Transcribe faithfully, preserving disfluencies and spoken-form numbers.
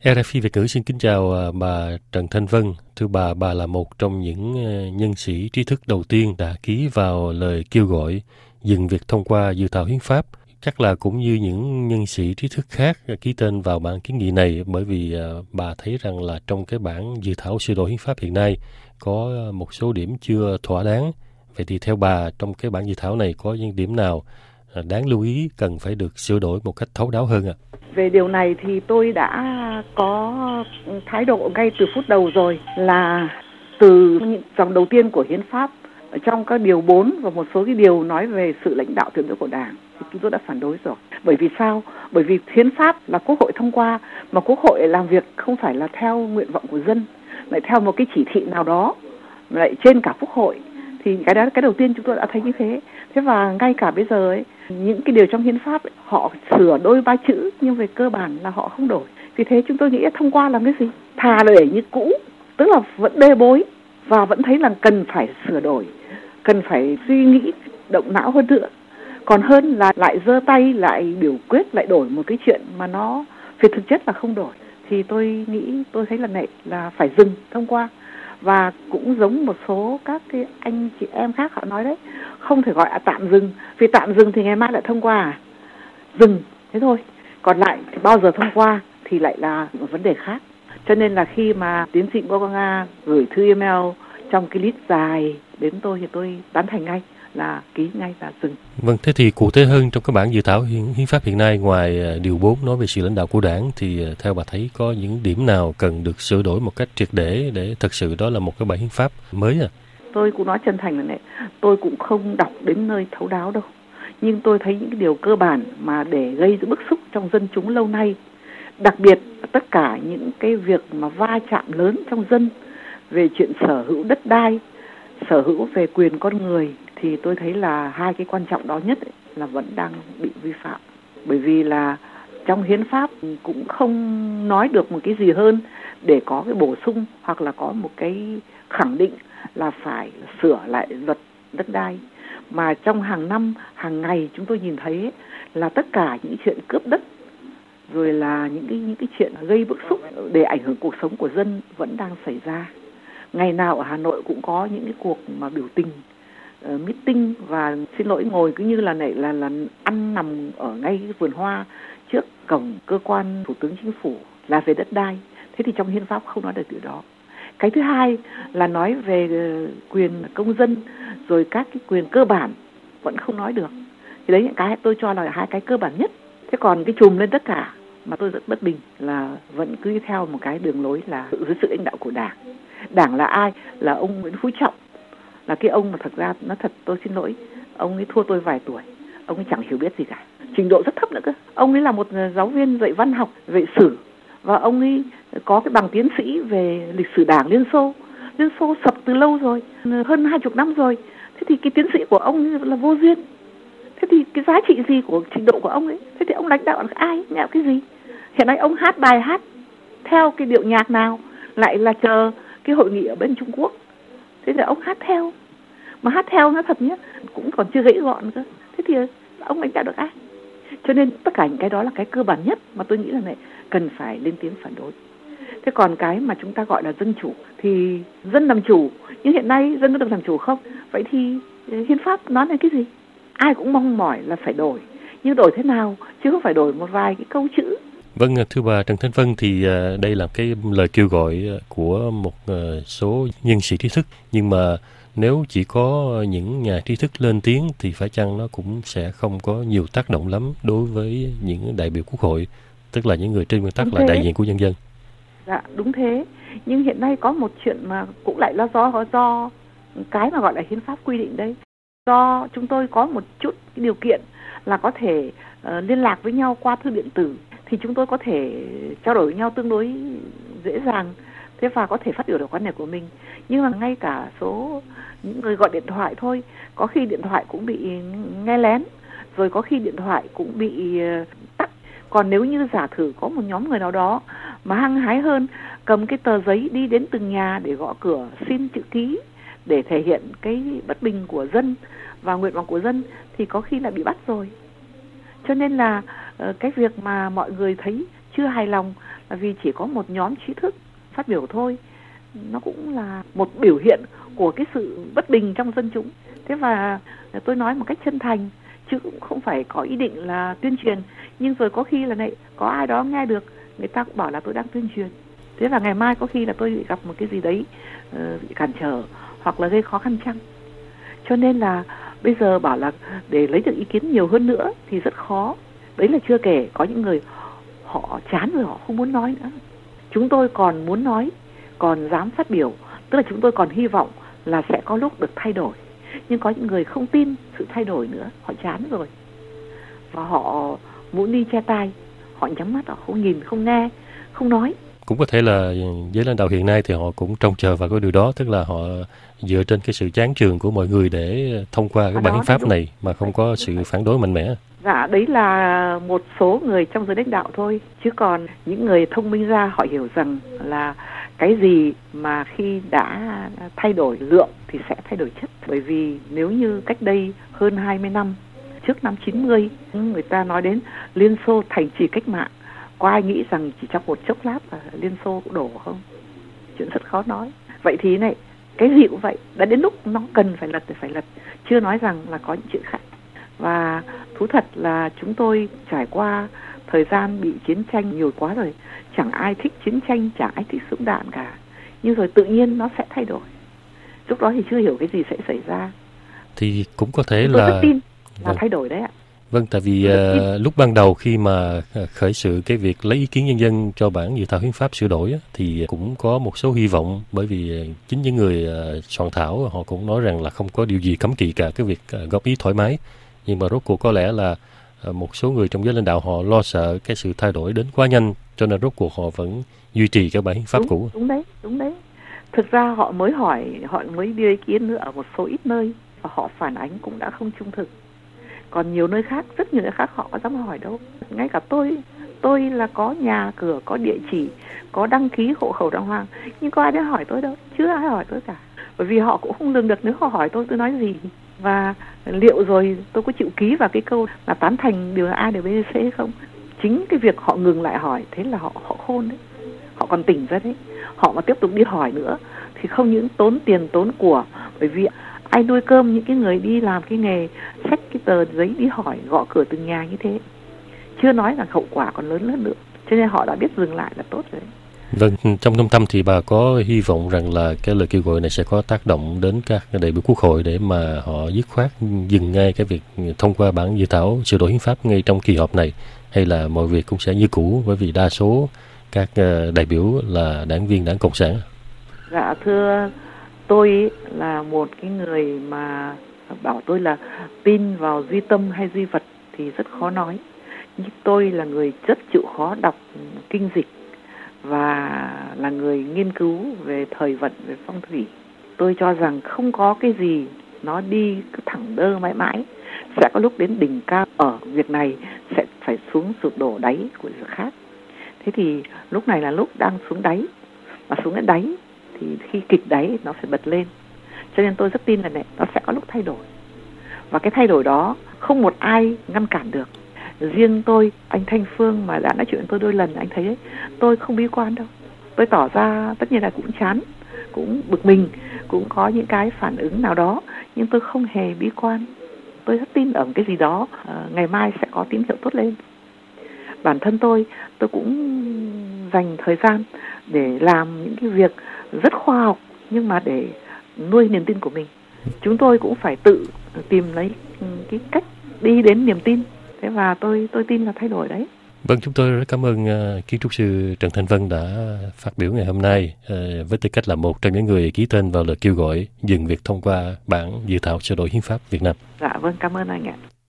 rờ ép i Việt ngữ xin kính chào bà Trần Thanh Vân. Thưa bà, bà là một trong những nhân sĩ trí thức đầu tiên đã ký vào lời kêu gọi dừng việc thông qua dự thảo hiến pháp. Chắc là cũng như những nhân sĩ trí thức khác ký tên vào bản kiến nghị này, bởi vì bà thấy rằng là trong cái bản dự thảo sửa đổi hiến pháp hiện nay có một số điểm chưa thỏa đáng. Vậy thì theo bà, trong cái bản dự thảo này có những điểm nào đáng lưu ý cần phải được sửa đổi một cách thấu đáo hơn ạ? À? Về điều này thì tôi đã có thái độ ngay từ phút đầu rồi, là từ những dòng đầu tiên của hiến pháp trong các điều bốn và một số cái điều nói về sự lãnh đạo tuyệt đối của Đảng thì chúng tôi đã phản đối rồi. Bởi vì sao? Bởi vì hiến pháp là Quốc hội thông qua, mà Quốc hội làm việc không phải là theo nguyện vọng của dân, lại theo một cái chỉ thị nào đó, lại trên cả Quốc hội. Thì cái đó cái đầu tiên chúng tôi đã thấy như thế. Thế và ngay cả bây giờ ấy, những cái điều trong hiến pháp ấy, họ sửa đôi ba chữ nhưng về cơ bản là họ không đổi. Vì thế chúng tôi nghĩ thông qua làm cái gì? Thà là để như cũ, tức là vẫn bê bối và vẫn thấy là cần phải sửa đổi, cần phải suy nghĩ động não hơn nữa. Còn hơn là lại giơ tay, lại biểu quyết, lại đổi một cái chuyện mà nó về thực chất là không đổi. Thì tôi nghĩ, tôi thấy là này là phải dừng thông qua. Và cũng giống một số các cái anh chị em khác họ nói đấy, không thể gọi là tạm dừng, vì tạm dừng thì ngày mai lại thông qua à? Dừng, thế thôi. Còn lại thì bao giờ thông qua thì lại là một vấn đề khác. Cho nên là khi mà tiến sĩ Ngô Quang Nga gửi thư email trong cái list dài đến tôi thì tôi tán thành ngay, là ký ngay là dừng. Vâng, thế thì cụ thể hơn trong các bản dự thảo hiến, hiến pháp hiện nay, ngoài điều bốn nói về sự lãnh đạo của Đảng, thì theo bà thấy có những điểm nào cần được sửa đổi một cách triệt để để thật sự đó là một cái bản hiến pháp mới à? Tôi cũng nói chân thành là này, tôi cũng không đọc đến nơi thấu đáo đâu. Nhưng tôi thấy những cái điều cơ bản mà để gây bức xúc trong dân chúng lâu nay, đặc biệt tất cả những cái việc mà va chạm lớn trong dân về chuyện sở hữu đất đai, sở hữu về quyền con người, thì tôi thấy là hai cái quan trọng đó nhất ấy, là vẫn đang bị vi phạm. Bởi vì là trong hiến pháp cũng không nói được một cái gì hơn để có cái bổ sung hoặc là có một cái khẳng định là phải sửa lại luật đất đai. Mà trong hàng năm, hàng ngày chúng tôi nhìn thấy ấy, là tất cả những chuyện cướp đất, rồi là những cái, những cái chuyện gây bức xúc để ảnh hưởng cuộc sống của dân vẫn đang xảy ra. Ngày nào ở Hà Nội cũng có những cái cuộc mà biểu tình, uh, meeting và xin lỗi ngồi cứ như là này là là ăn nằm ở ngay cái vườn hoa trước cổng cơ quan Thủ tướng Chính phủ là về đất đai. Thế thì trong hiến pháp không nói được điều đó. Cái thứ hai là nói về quyền công dân, rồi các cái quyền cơ bản vẫn không nói được. Thì đấy những cái tôi cho là hai cái cơ bản nhất. Thế còn cái chùm lên tất cả mà tôi rất bất bình là vẫn cứ theo một cái đường lối là dưới sự lãnh đạo của Đảng. Đảng là ai? Là ông Nguyễn Phú Trọng, là cái ông mà thật ra nó thật tôi xin lỗi, ông ấy thua tôi vài tuổi, ông ấy chẳng hiểu biết gì cả, trình độ rất thấp nữa cơ. Ông ấy là một giáo viên dạy văn học, dạy sử, và ông ấy có cái bằng tiến sĩ về lịch sử Đảng Liên Xô. Liên Xô sập từ lâu rồi, hơn hai chục năm rồi. Thế thì cái tiến sĩ của ông là vô duyên. Thế thì cái giá trị gì của trình độ của ông ấy? Thế thì ông lãnh đạo là ai? Nhạo cái gì? Hiện nay ông hát bài hát theo cái điệu nhạc nào? Lại là chờ cái hội nghị ở bên Trung Quốc. Thế thì ông hát theo. Mà hát theo nó thật nhé, cũng còn chưa gãy gọn cơ. Thế thì ông lãnh đạo được ai? Cho nên tất cả những cái đó là cái cơ bản nhất mà tôi nghĩ là này cần phải lên tiếng phản đối. Thế còn cái mà chúng ta gọi là dân chủ thì dân làm chủ, nhưng hiện nay dân có được làm chủ không? Vậy thì hiến pháp nói là cái gì? Ai cũng mong mỏi là phải đổi, nhưng đổi thế nào chứ không phải đổi một vài cái câu chữ. Vâng, thưa bà Trần Thanh Vân, thì đây là cái lời kêu gọi của một số nhân sĩ trí thức, nhưng mà nếu chỉ có những nhà trí thức lên tiếng thì phải chăng nó cũng sẽ không có nhiều tác động lắm đối với những đại biểu Quốc hội, tức là những người trên nguyên tắc là đại diện của nhân dân. Dạ, đúng thế. Nhưng hiện nay có một chuyện mà cũng lại là do do cái mà gọi là hiến pháp quy định đấy. Do chúng tôi có một chút cái điều kiện là có thể uh, liên lạc với nhau qua thư điện tử, thì chúng tôi có thể trao đổi với nhau tương đối dễ dàng, thế và có thể phát biểu được quan điểm của mình. Nhưng mà ngay cả số những người gọi điện thoại thôi, có khi điện thoại cũng bị nghe lén, rồi có khi điện thoại cũng bị uh, tắt. Còn nếu như giả thử có một nhóm người nào đó mà hăng hái hơn, cầm cái tờ giấy đi đến từng nhà để gõ cửa xin chữ ký, để thể hiện cái bất bình của dân và nguyện vọng của dân, thì có khi là bị bắt rồi. Cho nên là cái việc mà mọi người thấy chưa hài lòng vì chỉ có một nhóm trí thức phát biểu thôi, nó cũng là một biểu hiện của cái sự bất bình trong dân chúng. Thế và tôi nói một cách chân thành, chứ cũng không phải có ý định là tuyên truyền, nhưng rồi có khi là này, có ai đó nghe được, người ta cũng bảo là tôi đang tuyên truyền. Thế là ngày mai có khi là tôi gặp một cái gì đấy uh, bị cản trở hoặc là gây khó khăn chăng. Cho nên là bây giờ bảo là để lấy được ý kiến nhiều hơn nữa thì rất khó. Đấy là chưa kể có những người họ chán rồi, họ không muốn nói nữa. Chúng tôi còn muốn nói, còn dám phát biểu, tức là chúng tôi còn hy vọng là sẽ có lúc được thay đổi. Nhưng có những người không tin sự thay đổi nữa, họ chán rồi. Và họ muốn đi che tai, họ nhắm mắt, họ không nhìn, không nghe, không nói. Cũng có thể là giới lãnh đạo hiện nay thì họ cũng trông chờ vào cái điều đó, tức là họ dựa trên cái sự chán chường của mọi người để thông qua cái bản hiến pháp này mà không có sự phản đối mạnh mẽ. Dạ, đấy là một số người trong giới lãnh đạo thôi, chứ còn những người thông minh ra họ hiểu rằng là cái gì mà khi đã thay đổi lượng thì sẽ thay đổi chất. Bởi vì nếu như cách đây hơn hai mươi năm, trước năm chín mươi, người ta nói đến Liên Xô thành trì cách mạng, có ai nghĩ rằng chỉ trong một chốc lát là Liên Xô cũng đổ không? Chuyện rất khó nói. Vậy thì này, cái gì cũng vậy, đã đến lúc nó cần phải lật thì phải lật, chưa nói rằng là có những chuyện khác. Và thú thật là chúng tôi trải qua thời gian bị chiến tranh nhiều quá rồi, chẳng ai thích chiến tranh, chẳng ai thích súng đạn cả. Nhưng rồi tự nhiên nó sẽ thay đổi. Lúc đó thì chưa hiểu cái gì sẽ xảy ra. Thì cũng có thể tôi là... Tôi rất tin là vâng. thay đổi đấy ạ. Vâng, tại vì uh, lúc ban đầu khi mà khởi sự cái việc lấy ý kiến nhân dân cho bản dự thảo hiến pháp sửa đổi á, thì cũng có một số hy vọng, bởi vì chính những người uh, soạn thảo họ cũng nói rằng là không có điều gì cấm kỵ cả cái việc uh, góp ý thoải mái. Nhưng mà rốt cuộc có lẽ là uh, một số người trong giới lãnh đạo họ lo sợ cái sự thay đổi đến quá nhanh, cho nên rốt cuộc họ vẫn duy trì cái bản hiến pháp đúng, cũ. Đúng đấy, đúng đấy. Thực ra họ mới hỏi, họ mới đưa ý kiến nữa ở một số ít nơi, và họ phản ánh cũng đã không trung thực. Còn nhiều nơi khác, rất nhiều nơi khác họ có dám hỏi đâu. Ngay cả tôi, tôi là có nhà cửa, có địa chỉ, có đăng ký hộ khẩu đàng hoàng, nhưng có ai đến hỏi tôi đâu, chưa ai hỏi tôi cả. Bởi vì họ cũng không lường được nếu họ hỏi tôi, tôi nói gì. Và liệu rồi tôi có chịu ký vào cái câu là tán thành điều A, điều B, điều C hay không? Chính cái việc họ ngừng lại hỏi, thế là họ, họ khôn đấy. Họ còn tỉnh ra đấy. Họ mà tiếp tục đi hỏi nữa thì không những tốn tiền, tốn của. Bởi vì ai nuôi cơm những cái người đi làm cái nghề xách cái tờ giấy đi hỏi, gõ cửa từng nhà như thế. Chưa nói là hậu quả còn lớn hơn nữa. Cho nên họ đã biết dừng lại là tốt rồi. Vâng, trong thâm tâm thì bà có hy vọng rằng là cái lời kêu gọi này sẽ có tác động đến các đại biểu Quốc hội để mà họ dứt khoát dừng ngay cái việc thông qua bản dự thảo sửa đổi hiến pháp ngay trong kỳ họp này, hay là mọi việc cũng sẽ như cũ, bởi vì đa số các đại biểu là đảng viên Đảng Cộng sản? Dạ thưa, tôi là một cái người mà bảo tôi là tin vào duy tâm hay duy vật thì rất khó nói. Nhưng tôi là người rất chịu khó đọc kinh dịch và là người nghiên cứu về thời vận, về phong thủy. Tôi cho rằng không có cái gì nó đi cứ thẳng đơ mãi mãi. Sẽ có lúc đến đỉnh cao ở việc này, sẽ phải xuống sụp đổ đáy của việc khác. Thế thì lúc này là lúc đang xuống đáy, và xuống đến đáy thì khi kịch đáy nó phải bật lên. Cho nên tôi rất tin là này, nó sẽ có lúc thay đổi. Và cái thay đổi đó không một ai ngăn cản được. Riêng tôi, anh Thanh Phương mà đã nói chuyện với tôi đôi lần, anh thấy ấy, tôi không bi quan đâu. Tôi tỏ ra tất nhiên là cũng chán, cũng bực mình, cũng có những cái phản ứng nào đó, nhưng tôi không hề bi quan. Tôi rất tin ở cái gì đó, à, ngày mai sẽ có tín hiệu tốt lên. Bản thân tôi, tôi cũng dành thời gian để làm những cái việc rất khoa học, nhưng mà để nuôi niềm tin của mình. Chúng tôi cũng phải tự tìm lấy cái cách đi đến niềm tin. Thế và tôi tôi tin là thay đổi đấy. Vâng, chúng tôi rất cảm ơn uh, kiến trúc sư Trần Thanh Vân đã phát biểu ngày hôm nay uh, với tư cách là một trong những người ký tên vào lời kêu gọi dừng việc thông qua bản dự thảo sửa đổi hiến pháp Việt Nam. Dạ vâng, cảm ơn anh ạ.